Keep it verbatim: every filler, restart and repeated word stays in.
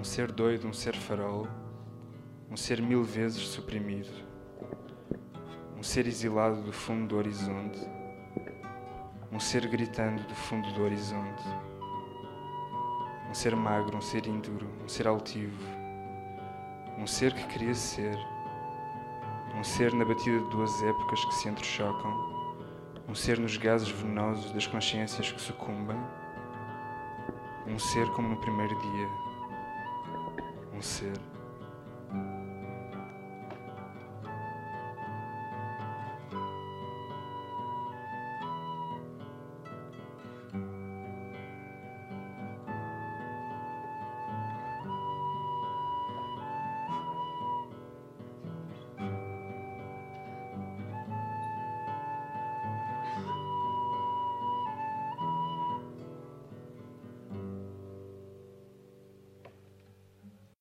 Um ser doido, um ser farol, um ser mil vezes suprimido, um ser exilado do fundo do horizonte, um ser gritando do fundo do horizonte, um ser magro, um ser índuro, um ser altivo, um ser que queria ser, um ser na batida de duas épocas que se entrechocam, um ser nos gases venenosos das consciências que sucumbem, um ser como no primeiro dia, um ser.